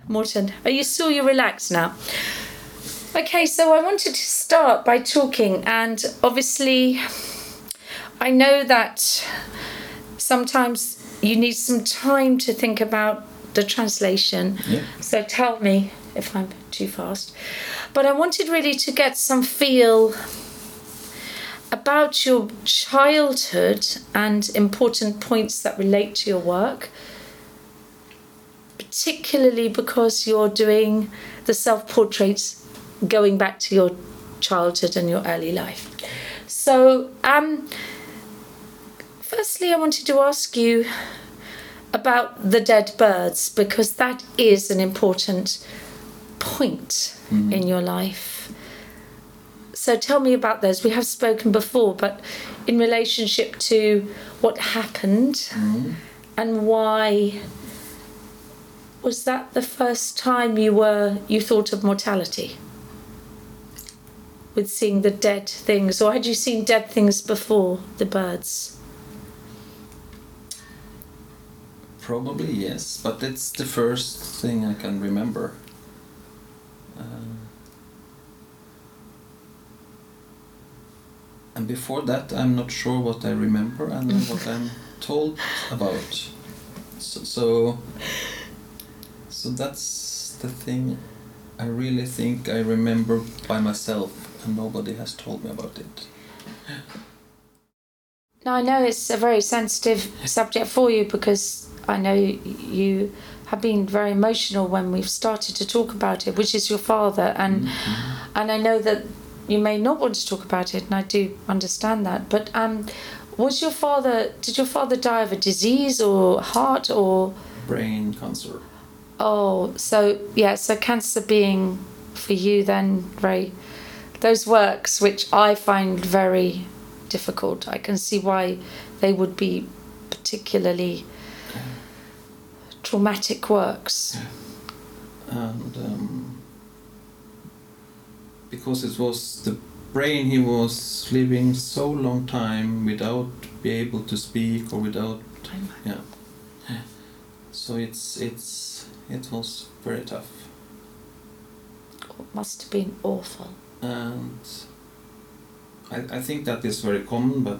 Morten, are you sure you're relaxed now? Okay, so I wanted to start by talking, and obviously I know that sometimes you need some time to think about the translation. Yeah. So tell me if I'm too fast. But I wanted really to get some feel about your childhood and important points that relate to your work, particularly because you're doing the self-portraits going back to your childhood and your early life. So, firstly, I wanted to ask you about the dead birds, because that is an important point in your life. So tell me about those. We have spoken before, but in relationship to what happened and why. Was that the first time you thought of mortality? With seeing the dead things, or had you seen dead things before the birds? Probably yes, but it's the first thing I can remember. And before that, I'm not sure what I remember and what I'm told about. So that's the thing I really think I remember by myself, and nobody has told me about it. Now, I know it's a very sensitive subject for you, because I know you have been very emotional when we've started to talk about it, which is your father, and I know that you may not want to talk about it, and I do understand that. But did your father die of a disease or heart or Brain cancer. Oh, so cancer being for you then those works which I find very difficult. I can see why they would be particularly traumatic works. And because it was the brain, he was living so long time without be able to speak or without so it was very tough. It must have been awful. And I think that is very common, but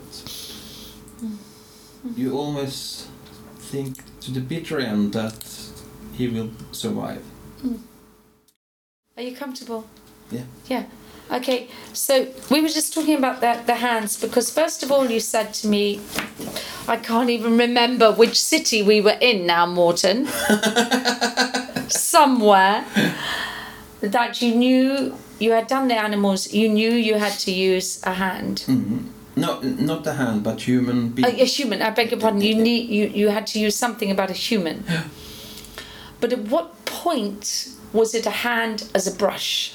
you always think to the bitter end that he will survive. Are you comfortable? Yeah. Yeah. Okay, so we were just talking about the hands, because first of all you said to me, I can't even remember which city we were in now, Morten. Somewhere. That you knew you had done the animals, you knew you had to use a hand. No, not the hand, but human being. A human, I beg your pardon. You had to use something about a human. But at what point was it a hand as a brush?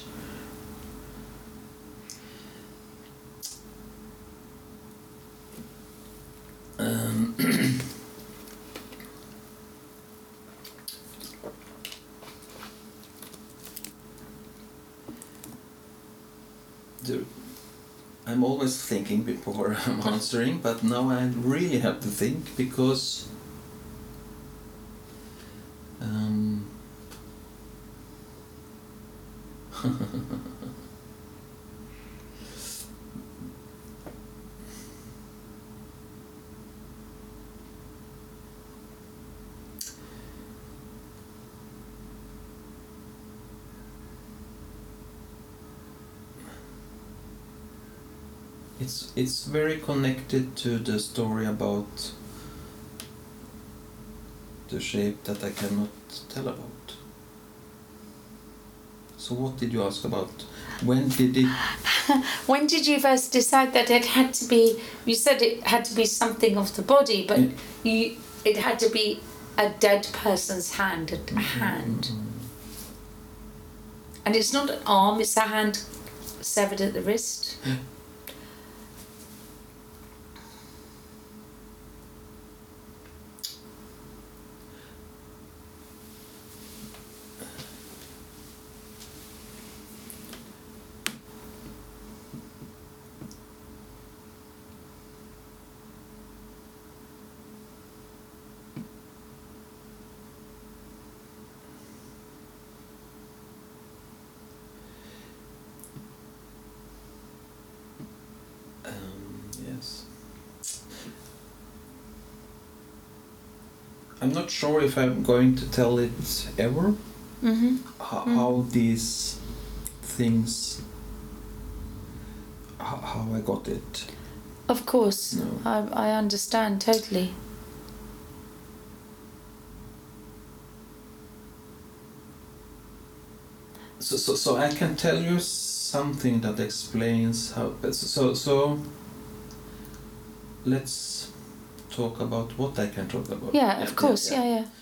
I'm always thinking before I'm answering, but now I really have to think, because it's very connected to the story about the shape that I cannot tell about. So what did you ask about? When did it... When did you first decide that it had to be, you said it had to be something of the body, but it had to be a dead person's hand, a hand. And it's not an arm, it's a hand severed at the wrist. Yes. I'm not sure if I'm going to tell it ever. How these things, how I got it. Of course, No. I understand totally. So I can tell you something that explains how. So let's talk about what I can talk about. Yeah, of course, yeah.